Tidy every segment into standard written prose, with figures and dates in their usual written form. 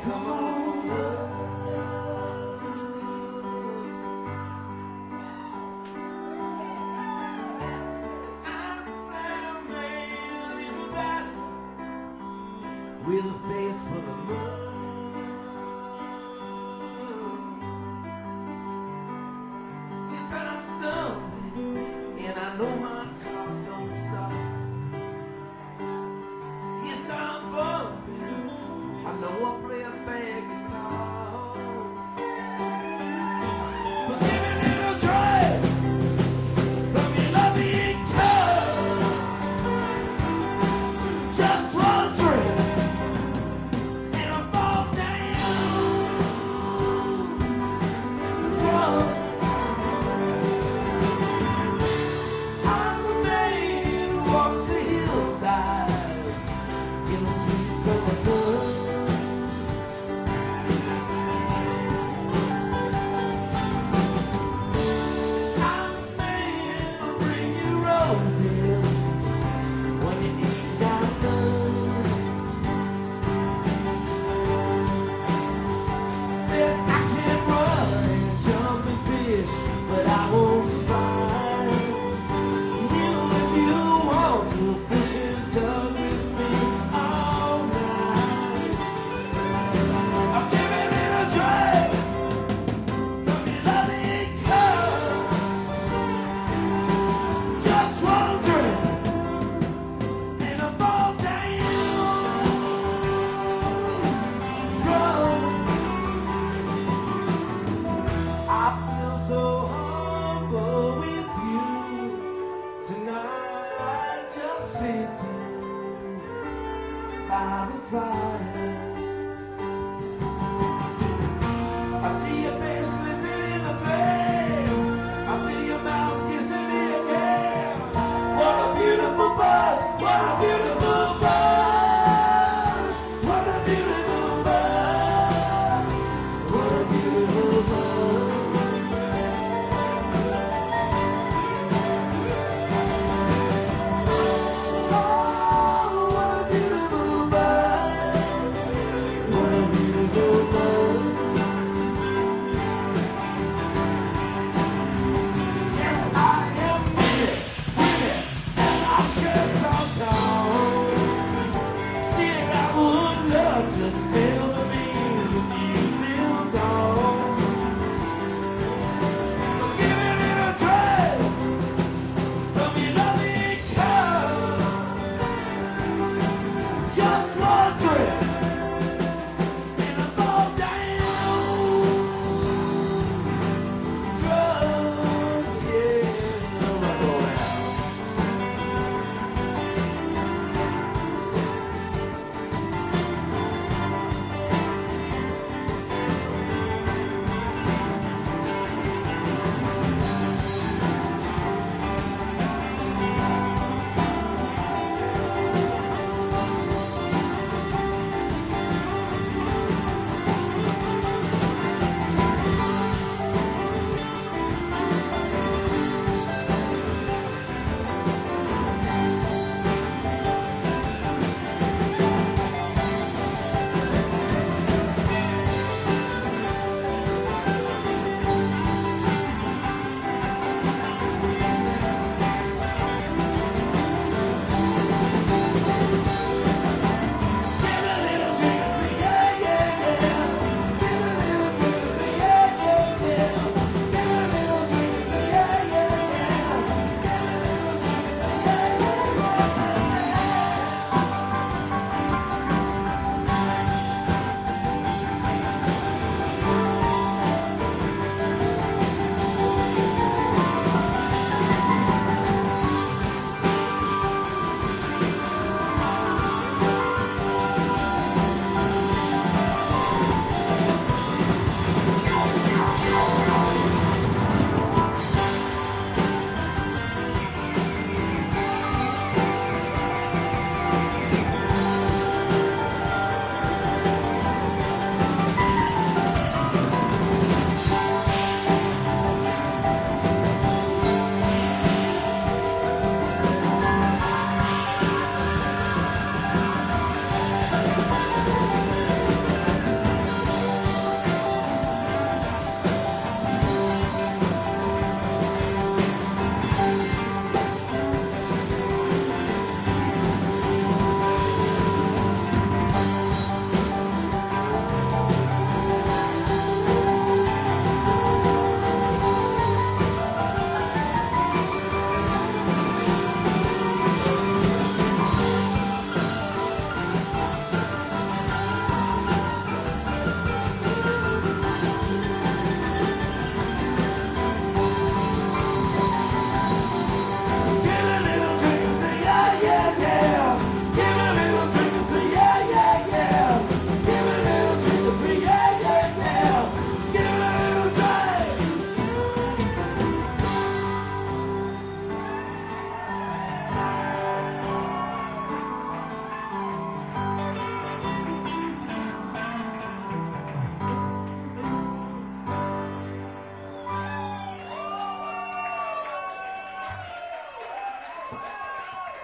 come on up. I'm a brown man in the valley with a face full of mud. Yes, I'm stumbling, and I know my car don't stop. Yes, I'm bumping, I know I play a bad guitar. But give me a little drive from your loving car. Just one drink and I fall down drunk. I'm the man who walks the hillside in the sweet summer sun.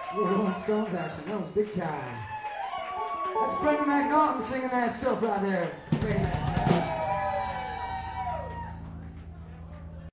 The Rolling Stones action, that was big time. That's Brendan McNaughton singing that stuff right there. Singing that.